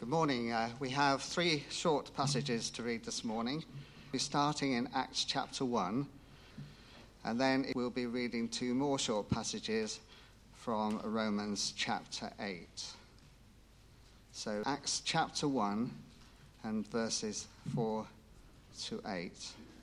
Good morning. We have three short passages to read this morning. We're starting in Acts chapter 1, and then we'll be reading two more short passages from Romans chapter 8. So Acts chapter 1 and verses 4 to 8.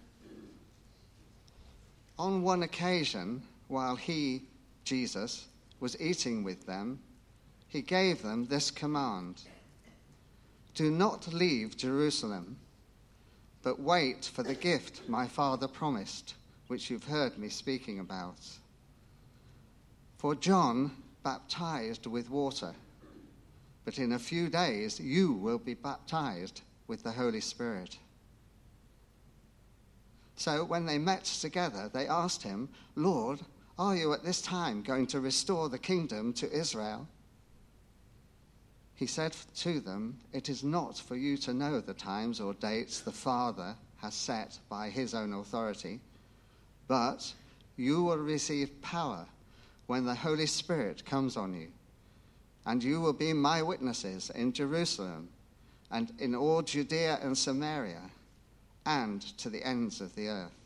On one occasion, while he, Jesus, was eating with them, he gave them this command: "Do not leave Jerusalem, but wait for the gift my Father promised, which you've heard me speaking about. For John baptized with water, but in a few days you will be baptized with the Holy Spirit." So when they met together, they asked him, "Lord, are you at this time going to restore the kingdom to Israel?" He said to them, "It is not for you to know the times or dates the Father has set by his own authority, but you will receive power when the Holy Spirit comes on you, and you will be my witnesses in Jerusalem and in all Judea and Samaria and to the ends of the earth."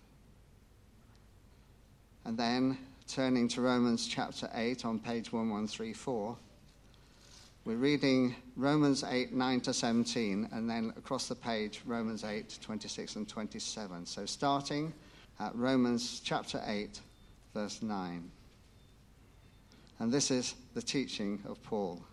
And then, turning to Romans chapter 8 on page 1134, we're reading Romans 8, 9 to 17, and then across the page, Romans 8, 26 and 27. So starting at Romans chapter 8, verse 9. And this is the teaching of Paul.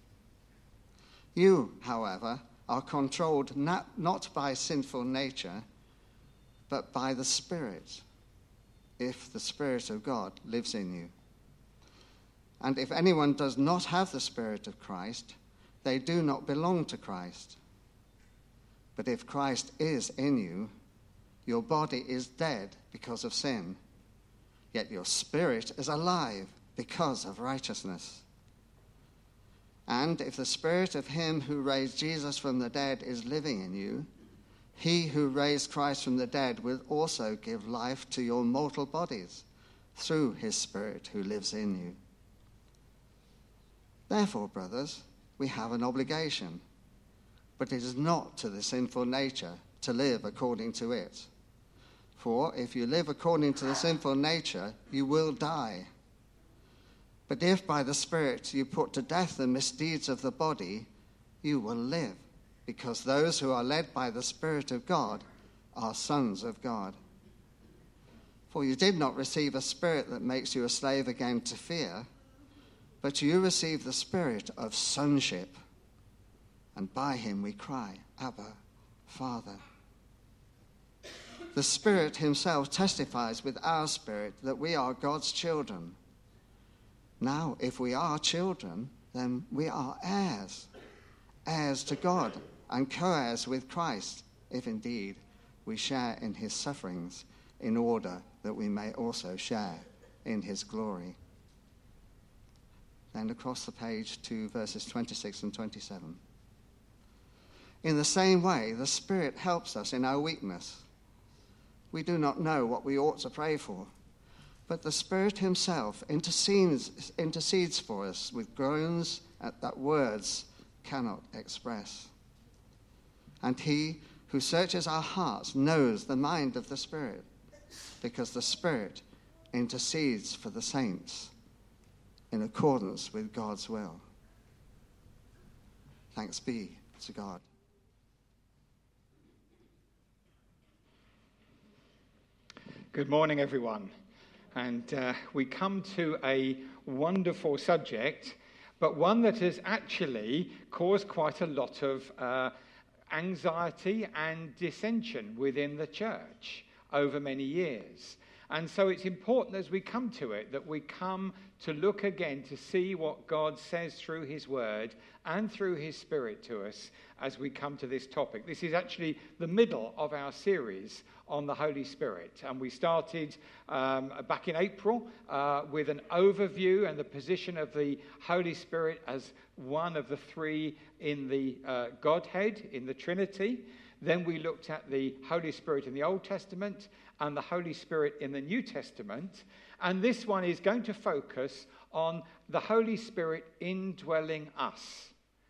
"You, however, are controlled not by sinful nature, but by the Spirit, if the Spirit of God lives in you. And if anyone does not have the Spirit of Christ, they do not belong to Christ. But if Christ is in you, your body is dead because of sin, yet your spirit is alive because of righteousness. And if the Spirit of him who raised Jesus from the dead is living in you, he who raised Christ from the dead will also give life to your mortal bodies through his Spirit who lives in you. Therefore, brothers, we have an obligation, but it is not to the sinful nature to live according to it. For if you live according to the sinful nature, you will die. But if by the Spirit you put to death the misdeeds of the body, you will live, because those who are led by the Spirit of God are sons of God. For you did not receive a spirit that makes you a slave again to fear, but you receive the Spirit of sonship, and by him we cry, Abba, Father. The Spirit himself testifies with our spirit that we are God's children. Now, if we are children, then we are heirs, heirs to God, and co-heirs with Christ, if indeed we share in his sufferings, in order that we may also share in his glory." Then across the page to verses 26 and 27. "In the same way, the Spirit helps us in our weakness. We do not know what we ought to pray for, but the Spirit himself intercedes for us with groans that words cannot express. And he who searches our hearts knows the mind of the Spirit, because the Spirit intercedes for the saints in accordance with God's will." Thanks be to God. Good morning, everyone. And we come to a wonderful subject, but one that has actually caused quite a lot of anxiety and dissension within the church over many years. And so it's important as we come to it that we come to look again to see what God says through his word and through his Spirit to us as we come to this topic. This is actually the middle of our series on the Holy Spirit. And we started back in April with an overview and the position of the Holy Spirit as one of the three in the Godhead, in the Trinity. Then we looked at the Holy Spirit in the Old Testament and the Holy Spirit in the New Testament. And this one is going to focus on the Holy Spirit indwelling us.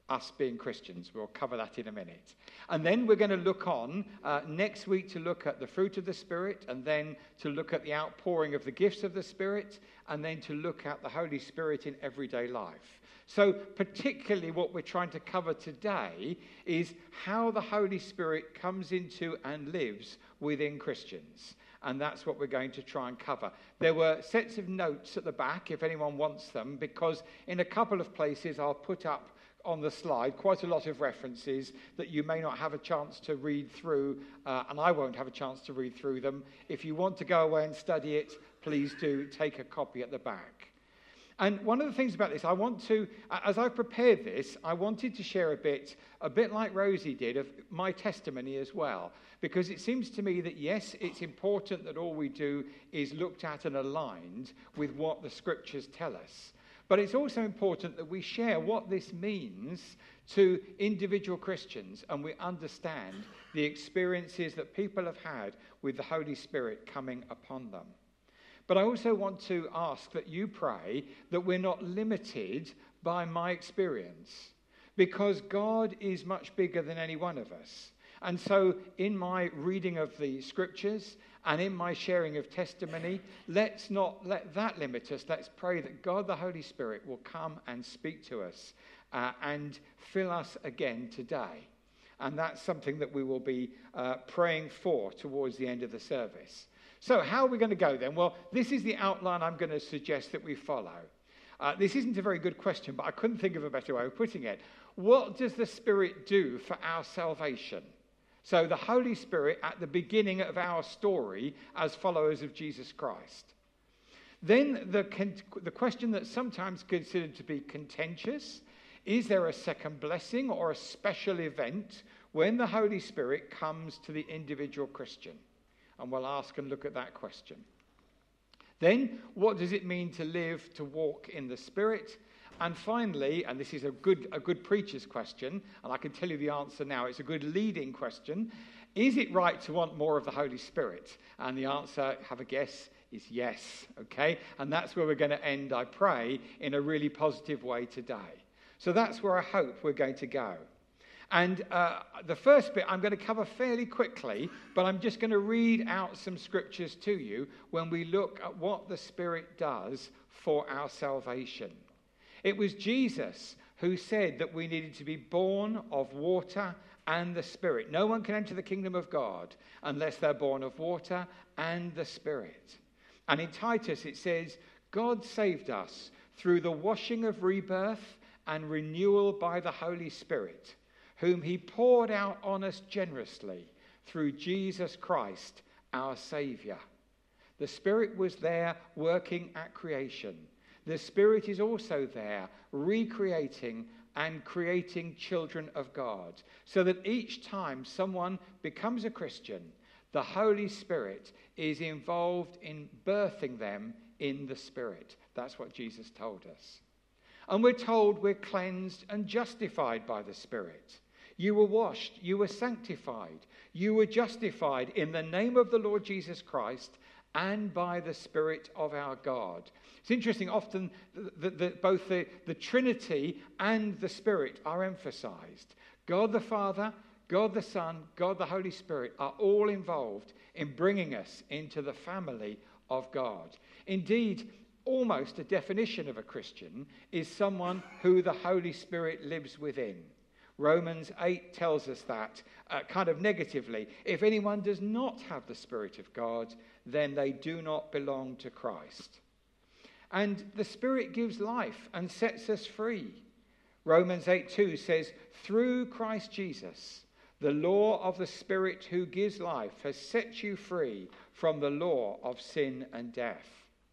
us being Christians. We'll cover that in a minute. And then we're going to look on next week to look at the fruit of the Spirit, and then to look at the outpouring of the gifts of the Spirit, and then to look at the Holy Spirit in everyday life. So particularly what we're trying to cover today is how the Holy Spirit comes into and lives within Christians. And that's what we're going to try and cover. There were sets of notes at the back if anyone wants them, because in a couple of places I'll put up on the slide quite a lot of references that you may not have a chance to read through, and I won't have a chance to read through them. If you want to go away and study it, please do take a copy at the back. And one of the things about this, I want to, as I prepared this, I wanted to share a bit like Rosie did, of my testimony as well. Because it seems to me that, yes, it's important that all we do is looked at and aligned with what the scriptures tell us. But it's also important that we share what this means to individual Christians, and we understand the experiences that people have had with the Holy Spirit coming upon them. But I also want to ask that you pray that we're not limited by my experience, because God is much bigger than any one of us. And so in my reading of the scriptures and in my sharing of testimony, let's not let that limit us. Let's pray that God, the Holy Spirit, will come and speak to us and fill us again today. And that's something that we will be praying for towards the end of the service. So how are we going to go then? Well, this is the outline I'm going to suggest that we follow. This isn't a very good question, but I couldn't think of a better way of putting it. What does the Spirit do for our salvation? So the Holy Spirit at the beginning of our story as followers of Jesus Christ. Then the question that's sometimes considered to be contentious, is there a second blessing or a special event when the Holy Spirit comes to the individual Christian? And we'll ask and look at that question. Then, what does it mean to live, to walk in the Spirit? And finally, and this is a good preacher's question, and I can tell you the answer now, it's a good leading question, is it right to want more of the Holy Spirit? And the answer, have a guess, is yes, okay? And that's where we're going to end, I pray, in a really positive way today. So that's where I hope we're going to go. And the first bit I'm going to cover fairly quickly, but I'm just going to read out some scriptures to you when we look at what the Spirit does for our salvation. It was Jesus who said that we needed to be born of water and the Spirit. No one can enter the kingdom of God unless they're born of water and the Spirit. And in Titus it says, God saved us through the washing of rebirth and renewal by the Holy Spirit, whom he poured out on us generously through Jesus Christ, our Saviour. The Spirit was there working at creation. The Spirit is also there recreating and creating children of God, so that each time someone becomes a Christian, the Holy Spirit is involved in birthing them in the Spirit. That's what Jesus told us. And we're told we're cleansed and justified by the Spirit. You were washed, you were sanctified, you were justified in the name of the Lord Jesus Christ and by the Spirit of our God. It's interesting, often both the Trinity and the Spirit are emphasized. God the Father, God the Son, God the Holy Spirit are all involved in bringing us into the family of God. Indeed, almost a definition of a Christian is someone who the Holy Spirit lives within. Romans 8 tells us that kind of negatively. If anyone does not have the Spirit of God, then they do not belong to Christ. And the Spirit gives life and sets us free. Romans 8:2 says, through Christ Jesus, the law of the Spirit who gives life has set you free from the law of sin and death.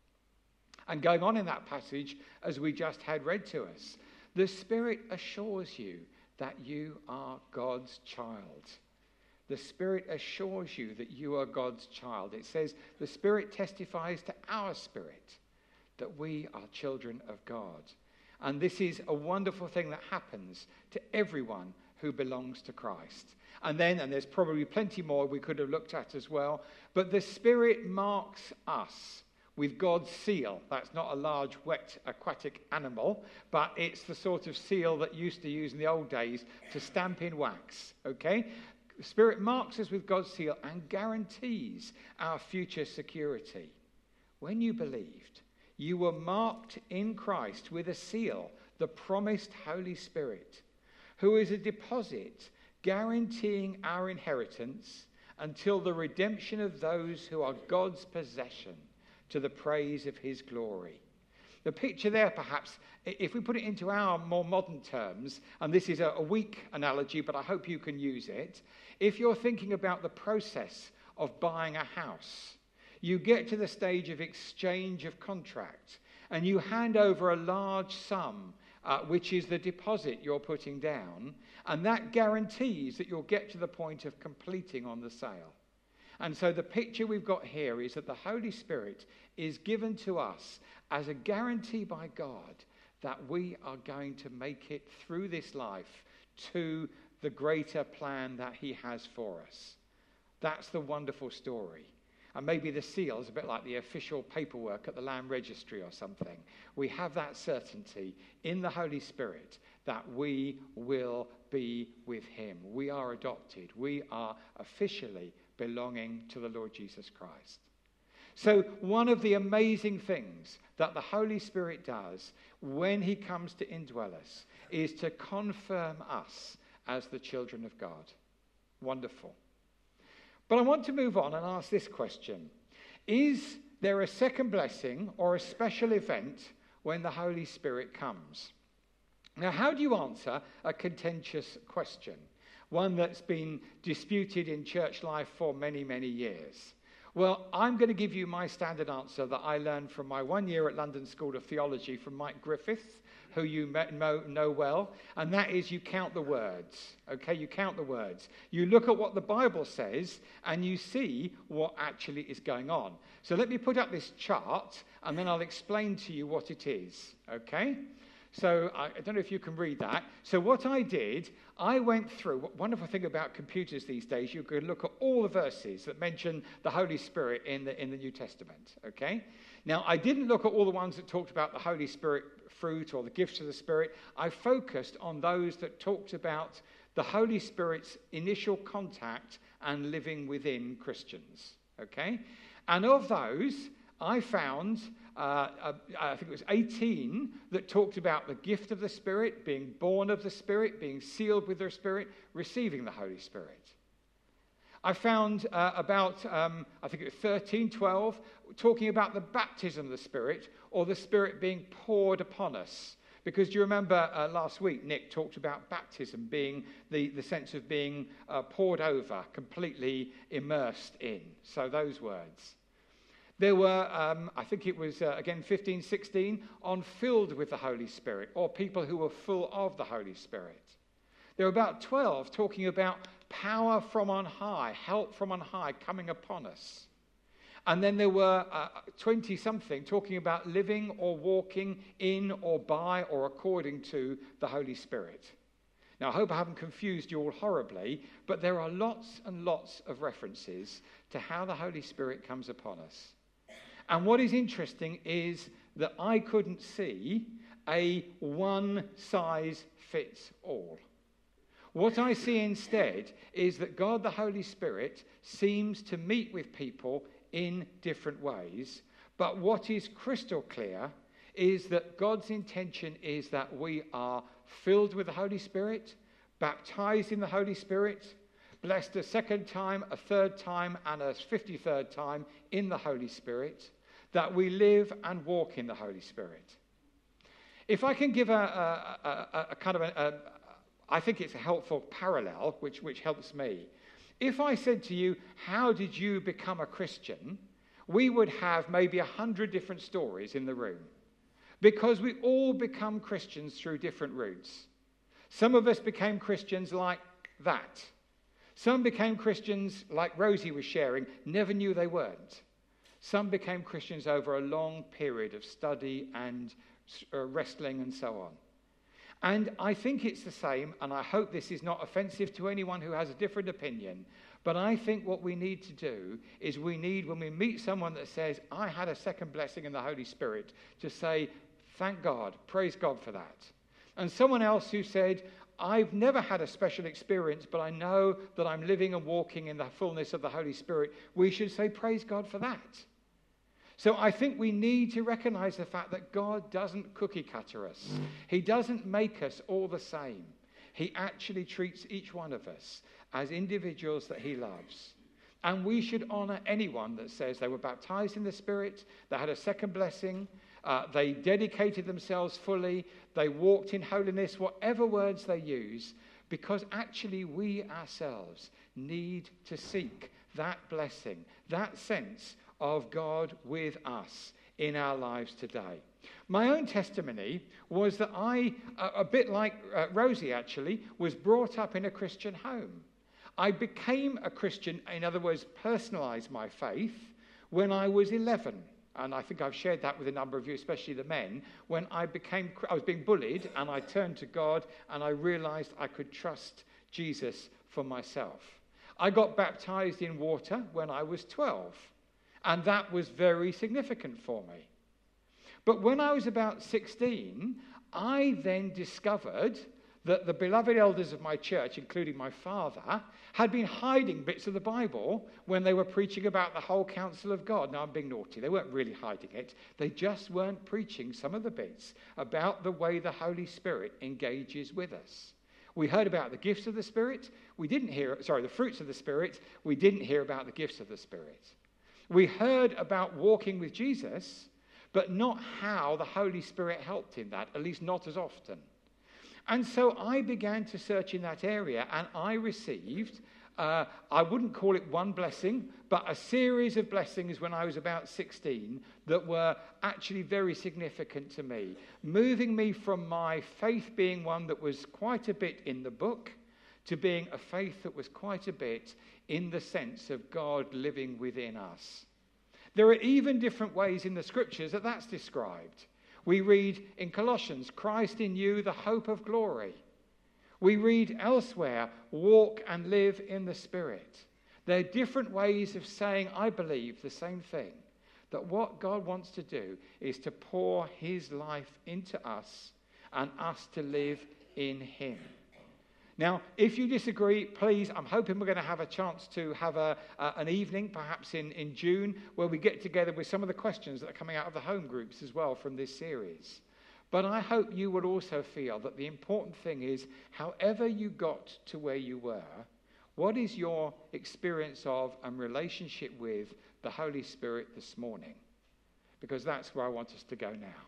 And going on in that passage, as we just had read to us, the Spirit assures you that you are God's child. The Spirit assures you that you are God's child. It says the Spirit testifies to our spirit that we are children of God. And this is a wonderful thing that happens to everyone who belongs to Christ. And there's probably plenty more we could have looked at as well, but the Spirit marks us with God's seal. That's not a large, wet, aquatic animal, but it's the sort of seal that used to use in the old days to stamp in wax, okay? The Spirit marks us with God's seal and guarantees our future security. When you believed, you were marked in Christ with a seal, the promised Holy Spirit, who is a deposit guaranteeing our inheritance until the redemption of those who are God's possession, to the praise of his glory. The picture there, perhaps, if we put it into our more modern terms, and this is a weak analogy, but I hope you can use it. If you're thinking about the process of buying a house, you get to the stage of exchange of contract, and you hand over a large sum, which is the deposit you're putting down, and that guarantees that you'll get to the point of completing on the sale. And so the picture we've got here is that the Holy Spirit is given to us as a guarantee by God that we are going to make it through this life to the greater plan that he has for us. That's the wonderful story. And maybe the seal is a bit like the official paperwork at the land registry or something. We have that certainty in the Holy Spirit that we will be with him. We are adopted. We are officially belonging to the Lord Jesus Christ. So one of the amazing things that the Holy Spirit does when he comes to indwell us is to confirm us as the children of God. Wonderful. But I want to move on and ask this question. Is there a second blessing or a special event when the Holy Spirit comes? Now, how do you answer a contentious question? One that's been disputed in church life for many, many years. Well, I'm going to give you my standard answer that I learned from my 1 year at London School of Theology from Mike Griffiths, who you know well, and that is you count the words, okay? You count the words. You look at what the Bible says, and you see what actually is going on. So let me put up this chart, and then I'll explain to you what it is, okay? So I don't know if you can read that. So what I did, I went through, what wonderful thing about computers these days, you can look at all the verses that mention the Holy Spirit in the New Testament, okay? Now, I didn't look at all the ones that talked about the Holy Spirit fruit or the gifts of the Spirit. I focused on those that talked about the Holy Spirit's initial contact and living within Christians, okay? And of those, I found, I think it was 18 that talked about the gift of the Spirit, being born of the Spirit, being sealed with the Spirit, receiving the Holy Spirit. I found about, I think it was 13, 12, talking about the baptism of the Spirit, or the Spirit being poured upon us. Because do you remember last week, Nick talked about baptism being the sense of being poured over, completely immersed in. So those words. There were, I think it was, again, 15, 16, on filled with the Holy Spirit, or people who were full of the Holy Spirit. There were about 12 talking about power from on high, help from on high coming upon us. And then there were 20-something talking about living or walking in or by or according to the Holy Spirit. Now, I hope I haven't confused you all horribly, but there are lots and lots of references to how the Holy Spirit comes upon us. And what is interesting is that I couldn't see a one-size-fits-all. What I see instead is that God, the Holy Spirit, seems to meet with people in different ways. But what is crystal clear is that God's intention is that we are filled with the Holy Spirit, baptized in the Holy Spirit, blessed a second time, a third time, and a 53rd time in the Holy Spirit, that we live and walk in the Holy Spirit. If I can give a kind of I think it's a helpful parallel, which helps me. If I said to you, how did you become a Christian? We would have maybe 100 different stories in the room. Because we all become Christians through different routes. Some of us became Christians like that. Some became Christians like Rosie was sharing, never knew they weren't. Some became Christians over a long period of study and wrestling and so on. And I think it's the same, and I hope this is not offensive to anyone who has a different opinion, but I think what we need to do is when we meet someone that says, I had a second blessing in the Holy Spirit, to say, thank God, praise God for that. And someone else who said, I've never had a special experience, but I know that I'm living and walking in the fullness of the Holy Spirit, we should say, praise God for that. So I think we need to recognize the fact that God doesn't cookie cutter us. He doesn't make us all the same. He actually treats each one of us as individuals that he loves. And we should honor anyone that says they were baptized in the Spirit, they had a second blessing, they dedicated themselves fully, they walked in holiness, whatever words they use, because actually we ourselves need to seek that blessing, that sense of God with us in our lives today. My own testimony was that I, a bit like Rosie actually, was brought up in a Christian home. I became a Christian, in other words, personalized my faith, when I was 11. And I think I've shared that with a number of you, especially the men, when I was being bullied, and I turned to God, and I realized I could trust Jesus for myself. I got baptized in water when I was 12. And that was very significant for me. But when I was about 16, I then discovered that the beloved elders of my church, including my father, had been hiding bits of the Bible when they were preaching about the whole counsel of God. Now, I'm being naughty. They weren't really hiding it. They just weren't preaching some of the bits about the way the Holy Spirit engages with us. We heard about the gifts of the Spirit. The fruits of the Spirit. We didn't hear about the gifts of the Spirit. We heard about walking with Jesus, but not how the Holy Spirit helped in that, at least not as often. And so I began to search in that area, and I received, I wouldn't call it one blessing, but a series of blessings when I was about 16 that were actually very significant to me, moving me from my faith being one that was quite a bit in the book to being a faith that was quite a bit in the sense of God living within us. There are even different ways in the scriptures that that's described. We read in Colossians, Christ in you, the hope of glory. We read elsewhere, walk and live in the Spirit. There are different ways of saying, I believe the same thing, that what God wants to do is to pour his life into us and us to live in him. Now, if you disagree, please, I'm hoping we're going to have a chance to have an evening, perhaps in June, where we get together with some of the questions that are coming out of the home groups as well from this series. But I hope you would also feel that the important thing is, however you got to where you were, what is your experience of and relationship with the Holy Spirit this morning? Because that's where I want us to go now.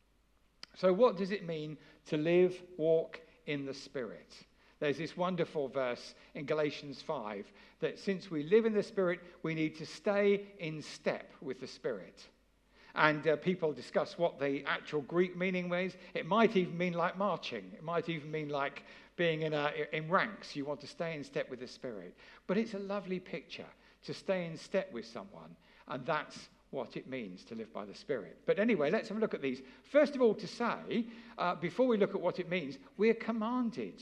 So what does it mean to live, walk in the Spirit? There's this wonderful verse in Galatians 5 that since we live in the Spirit, we need to stay in step with the Spirit. And people discuss what the actual Greek meaning is. It might even mean like marching. It might even mean like being in ranks. You want to stay in step with the Spirit. But it's a lovely picture to stay in step with someone. And that's what it means to live by the Spirit. But anyway, let's have a look at these. First of all, to say, before we look at what it means, we're commanded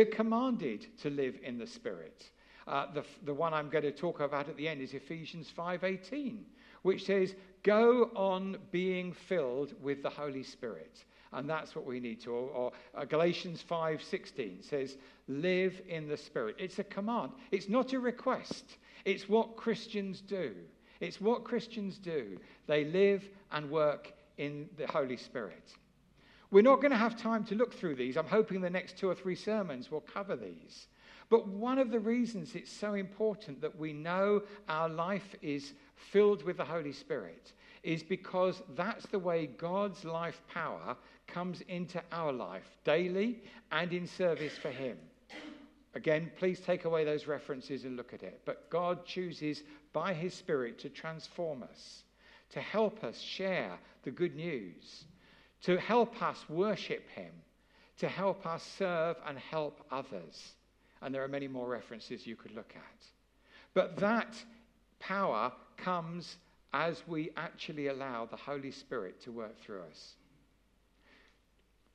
to live in the Spirit. The one I'm going to talk about at the end is Ephesians 5:18, which says, go on being filled with the Holy Spirit. And that's what we need to. Or Galatians 5:16 says, live in the Spirit. It's a command. It's not a request. It's what Christians do. It's what Christians do. They live and work in the Holy Spirit. We're not going to have time to look through these. I'm hoping the next 2 or 3 sermons will cover these. But one of the reasons it's so important that we know our life is filled with the Holy Spirit is because that's the way God's life power comes into our life daily and in service for him. Again, please take away those references and look at it. But God chooses by his Spirit to transform us, to help us share the good news, to help us worship him, to help us serve and help others. And there are many more references you could look at. But that power comes as we actually allow the Holy Spirit to work through us.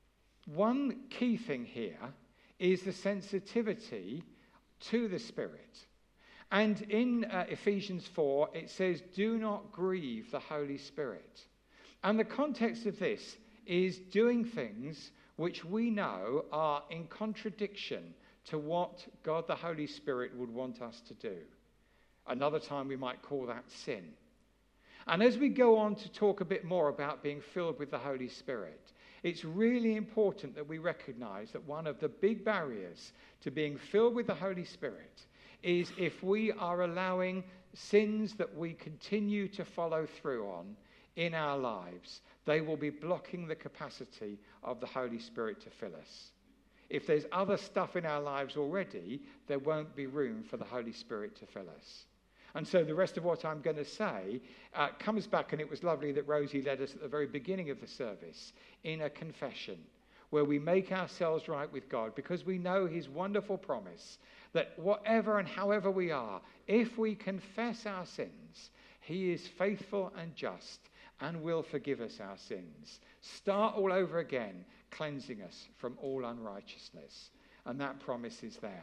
one key thing here is the sensitivity to the Spirit. And in Ephesians 4, it says, do not grieve the Holy Spirit. And the context of this is doing things which we know are in contradiction to what God the Holy Spirit would want us to do. Another time we might call that sin. And as we go on to talk a bit more about being filled with the Holy Spirit, it's really important that we recognize that one of the big barriers to being filled with the Holy Spirit is if we are allowing sins that we continue to follow through on in our lives, they will be blocking the capacity of the Holy Spirit to fill us. If there's other stuff in our lives already, there won't be room for the Holy Spirit to fill us. And so the rest of what I'm going to say comes back, and it was lovely that Rosie led us at the very beginning of the service in a confession where we make ourselves right with God because we know his wonderful promise that whatever and however we are, if we confess our sins, he is faithful and just and will forgive us our sins. Start all over again, cleansing us from all unrighteousness. And that promise is there.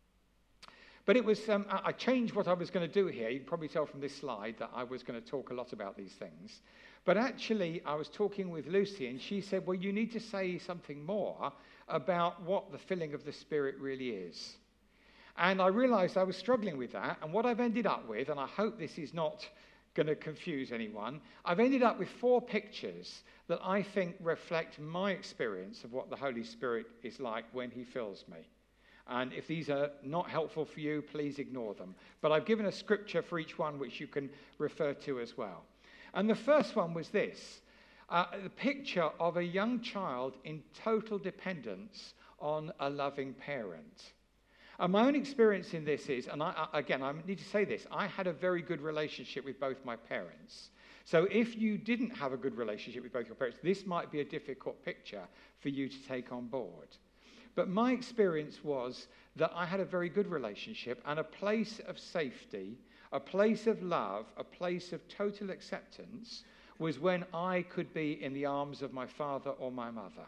But it was, I changed what I was going to do here. You can probably tell from this slide that I was going to talk a lot about these things. But actually, I was talking with Lucy, and she said, well, you need to say something more about what the filling of the Spirit really is. And I realized I was struggling with that. And what I've ended up with, and I hope this is not going to confuse anyone, I've ended up with 4 pictures that I think reflect my experience of what the Holy Spirit is like when he fills me. And if these are not helpful for you, please ignore them. But I've given a scripture for each one which you can refer to as well. And the first one was this, the picture of a young child in total dependence on a loving parent. And my own experience in this is, and I need to say this, I had a very good relationship with both my parents. So if you didn't have a good relationship with both your parents, this might be a difficult picture for you to take on board. But my experience was that I had a very good relationship and a place of safety, a place of love, a place of total acceptance was when I could be in the arms of my father or my mother.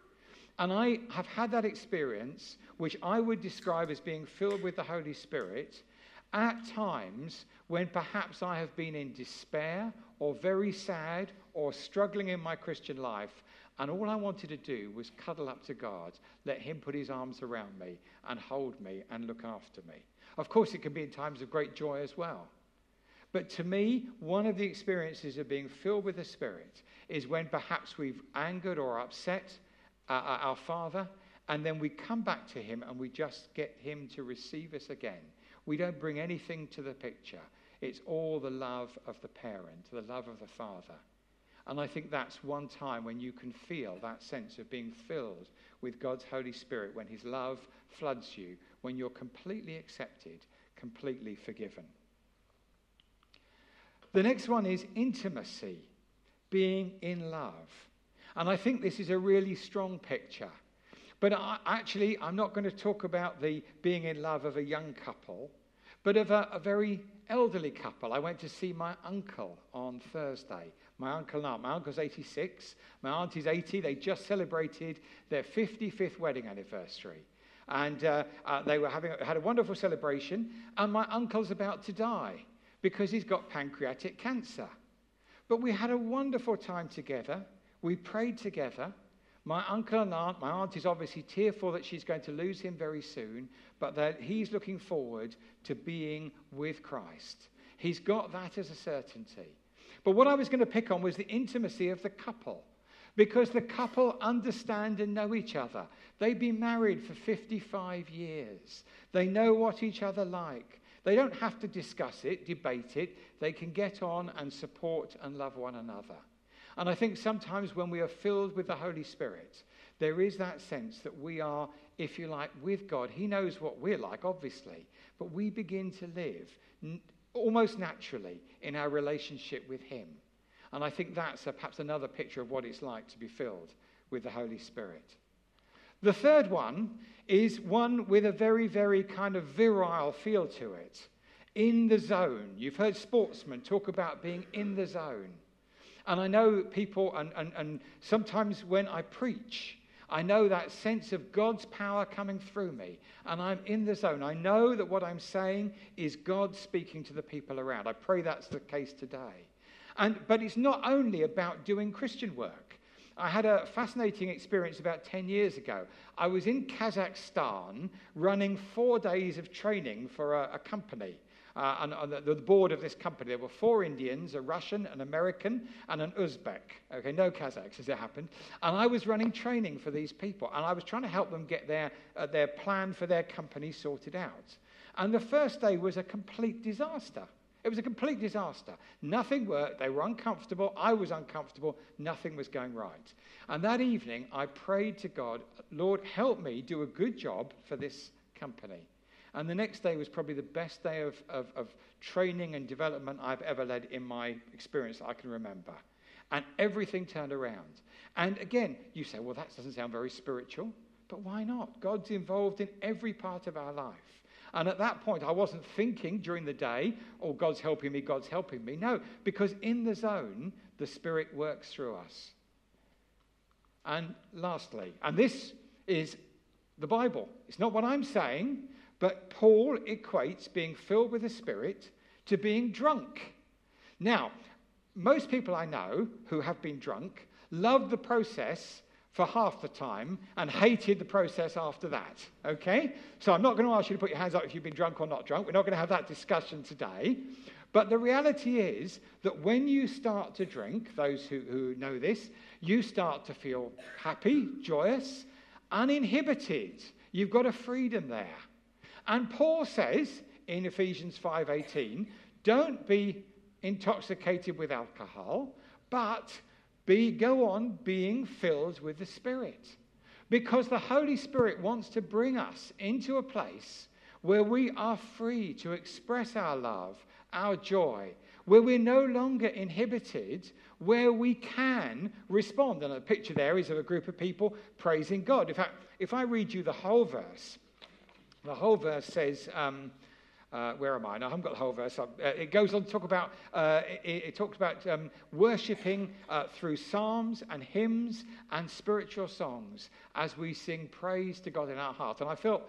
And I have had that experience, which I would describe as being filled with the Holy Spirit, at times when perhaps I have been in despair or very sad or struggling in my Christian life. And all I wanted to do was cuddle up to God, let him put his arms around me and hold me and look after me. Of course, it can be in times of great joy as well. But to me, one of the experiences of being filled with the Spirit is when perhaps we've angered or upset our Father, and then we come back to him and we just get him to receive us again. We don't bring anything to the picture. It's all the love of the parent, the love of the Father. And I think that's one time when you can feel that sense of being filled with God's Holy Spirit, when his love floods you, when you're completely accepted, completely forgiven. The next one is intimacy, being in love. And I think this is a really strong picture. But I'm not going to talk about the being in love of a young couple, but of a very elderly couple. I went to see my uncle on Thursday. My uncle and aunt. My uncle's 86. My aunt is 80. They just celebrated their 55th wedding anniversary. And they were had a wonderful celebration. And my uncle's about to die because he's got pancreatic cancer. But we had a wonderful time together. We prayed together. My uncle and aunt, my aunt is obviously tearful that she's going to lose him very soon, but that he's looking forward to being with Christ. He's got that as a certainty. But what I was going to pick on was the intimacy of the couple, because the couple understand and know each other. They've been married for 55 years. They know what each other like. They don't have to discuss it, debate it. They can get on and support and love one another. And I think sometimes when we are filled with the Holy Spirit, there is that sense that we are, if you like, with God. He knows what we're like, obviously, but we begin to live almost naturally in our relationship with him. And I think that's perhaps another picture of what it's like to be filled with the Holy Spirit. The third one is one with a very, very kind of virile feel to it. In the zone. You've heard sportsmen talk about being in the zone. And I know people, and sometimes when I preach, I know that sense of God's power coming through me, and I'm in the zone. I know that what I'm saying is God speaking to the people around. I pray that's the case today. But it's not only about doing Christian work. I had a fascinating experience about 10 years ago. I was in Kazakhstan running 4 days of training for a company. And on the board of this company, there were 4 Indians, a Russian, an American, and an Uzbek. Okay, no Kazakhs, as it happened. And I was running training for these people, and I was trying to help them get their plan for their company sorted out. And the first day was a complete disaster. It was a complete disaster. Nothing worked. They were uncomfortable. I was uncomfortable. Nothing was going right. And that evening, I prayed to God, Lord, help me do a good job for this company. And the next day was probably the best day of training and development I've ever led in my experience that I can remember. And everything turned around. And again, you say, well, that doesn't sound very spiritual. But why not? God's involved in every part of our life. And at that point, I wasn't thinking during the day, oh, God's helping me, God's helping me. No, because in the zone, the Spirit works through us. And lastly, and this is the Bible. It's not what I'm saying, but Paul equates being filled with the Spirit to being drunk. Now, most people I know who have been drunk love the process for half the time and hated the process after that, okay? So I'm not going to ask you to put your hands up if you've been drunk or not drunk. We're not going to have that discussion today. But the reality is that when you start to drink, those who know this, you start to feel happy, joyous, uninhibited. You've got a freedom there. And Paul says in Ephesians 5:18, don't be intoxicated with alcohol, but go on being filled with the Spirit. Because the Holy Spirit wants to bring us into a place where we are free to express our love, our joy, where we're no longer inhibited, where we can respond. And a picture there is of a group of people praising God. In fact, if I read you the whole verse says, where am I? No, I haven't got the whole verse. It goes on to talk about, it talks about worshipping through psalms and hymns and spiritual songs as we sing praise to God in our heart. And I felt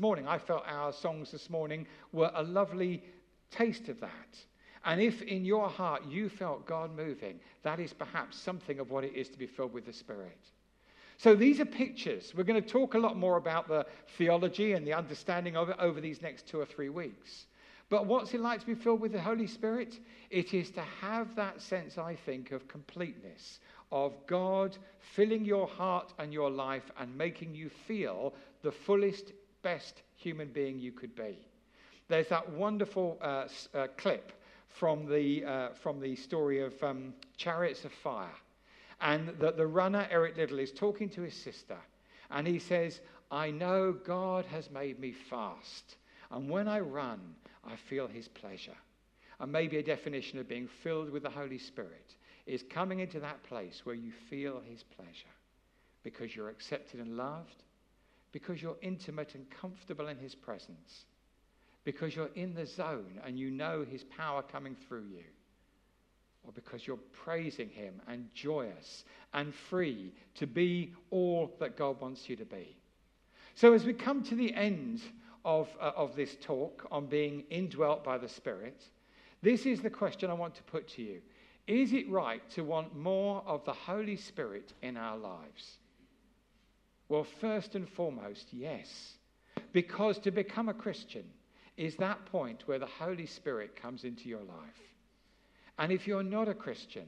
our songs this morning were a lovely taste of that. And if in your heart you felt God moving, that is perhaps something of what it is to be filled with the Spirit. So these are pictures. We're going to talk a lot more about the theology and the understanding of it over these next 2 or 3 weeks. But what's it like to be filled with the Holy Spirit? It is to have that sense, I think, of completeness, of God filling your heart and your life and making you feel the fullest, best human being you could be. There's that wonderful clip from the story of Chariots of Fire. And the runner, Eric Liddell, is talking to his sister. And he says, I know God has made me fast. And when I run, I feel his pleasure. And maybe a definition of being filled with the Holy Spirit is coming into that place where you feel his pleasure. Because you're accepted and loved. Because you're intimate and comfortable in his presence. Because you're in the zone and you know his power coming through you. Or because you're praising him and joyous and free to be all that God wants you to be. So as we come to the end of this talk on being indwelt by the Spirit, this is the question I want to put to you. Is it right to want more of the Holy Spirit in our lives? Well, first and foremost, yes. Because to become a Christian is that point where the Holy Spirit comes into your life. And if you're not a Christian,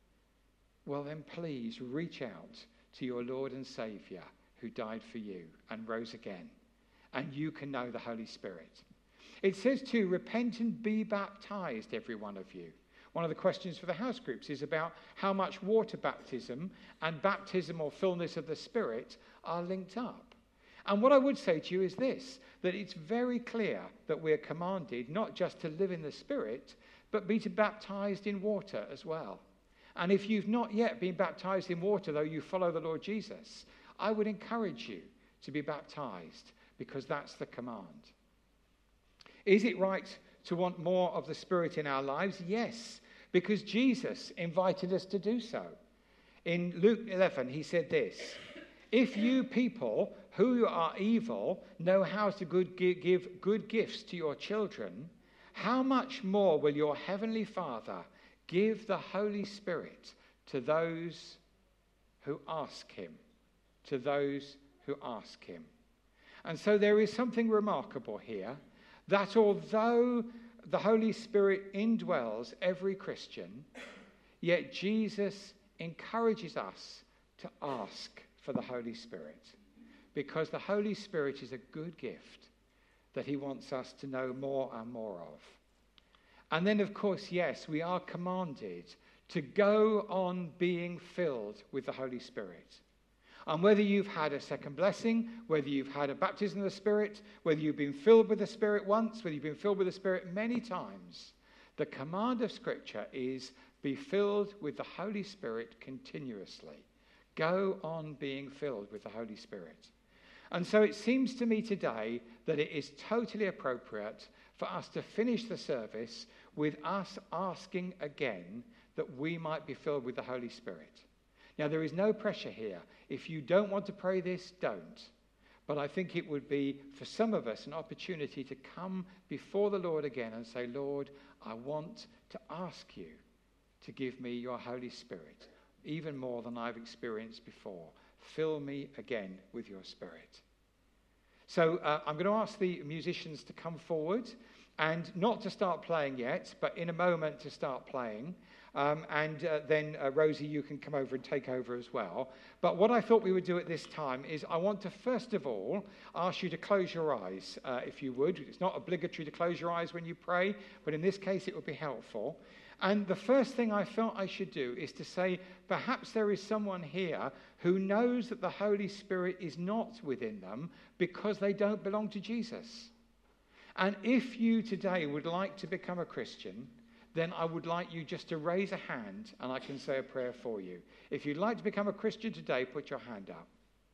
well then please reach out to your Lord and Saviour who died for you and rose again. And you can know the Holy Spirit. It says too, repent and be baptized, every one of you. One of the questions for the house groups is about how much water baptism and baptism or fullness of the Spirit are linked up. And what I would say to you is this, that it's very clear that we're commanded not just to live in the Spirit, but be baptized in water as well. And if you've not yet been baptized in water, though you follow the Lord Jesus, I would encourage you to be baptized because that's the command. Is it right to want more of the Spirit in our lives? Yes, because Jesus invited us to do so. In Luke 11, he said this, If you people who are evil know how to give good gifts to your children, how much more will your heavenly Father give the Holy Spirit to those who ask him? To those who ask him. And so there is something remarkable here, that although the Holy Spirit indwells every Christian, yet Jesus encourages us to ask for the Holy Spirit, because the Holy Spirit is a good gift that he wants us to know more and more of. And then, of course, yes, we are commanded to go on being filled with the Holy Spirit. And whether you've had a second blessing, whether you've had a baptism of the Spirit, whether you've been filled with the Spirit once, whether you've been filled with the Spirit many times, the command of Scripture is be filled with the Holy Spirit continuously. Go on being filled with the Holy Spirit. And so it seems to me today that it is totally appropriate for us to finish the service with us asking again that we might be filled with the Holy Spirit. Now, there is no pressure here. If you don't want to pray this, don't. But I think it would be, for some of us, an opportunity to come before the Lord again and say, Lord, I want to ask you to give me your Holy Spirit, even more than I've experienced before. Fill me again with your Spirit. So I'm going to ask the musicians to come forward, and not to start playing yet, but in a moment to start playing. Then Rosie, you can come over and take over as well. But what I thought we would do at this time is I want to first of all ask you to close your eyes, if you would. It's not obligatory to close your eyes when you pray, but in this case it would be helpful. And the first thing I felt I should do is to say, perhaps there is someone here who knows that the Holy Spirit is not within them because they don't belong to Jesus. And if you today would like to become a Christian, then I would like you just to raise a hand and I can say a prayer for you. If you'd like to become a Christian today, put your hand up.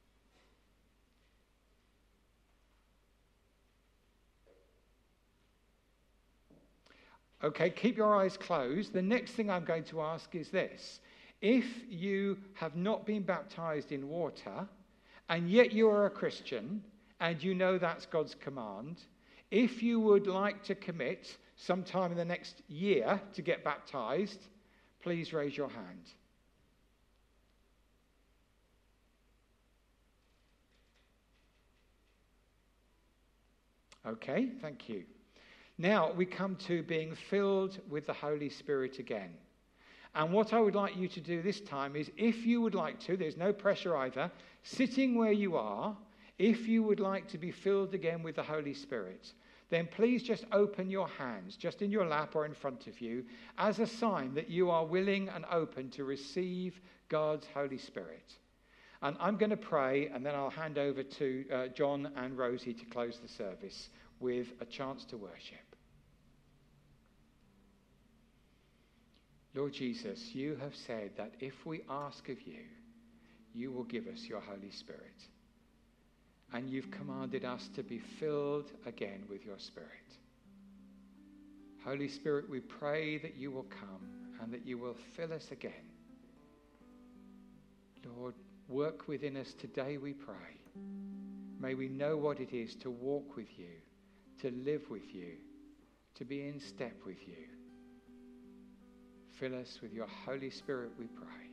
Okay, keep your eyes closed. The next thing I'm going to ask is this. If you have not been baptized in water, and yet you are a Christian, and you know that's God's command, if you would like to commit sometime in the next year to get baptized, please raise your hand. Okay, thank you. Now we come to being filled with the Holy Spirit again. And what I would like you to do this time is, if you would like to, there's no pressure either, sitting where you are, if you would like to be filled again with the Holy Spirit, then please just open your hands, just in your lap or in front of you, as a sign that you are willing and open to receive God's Holy Spirit. And I'm going to pray, and then I'll hand over to John and Rosie to close the service with a chance to worship. Lord Jesus, you have said that if we ask of you, you will give us your Holy Spirit. And you've commanded us to be filled again with your Spirit. Holy Spirit, we pray that you will come and that you will fill us again. Lord, work within us today, we pray. May we know what it is to walk with you, to live with you, to be in step with you. Fill us with your Holy Spirit, we pray.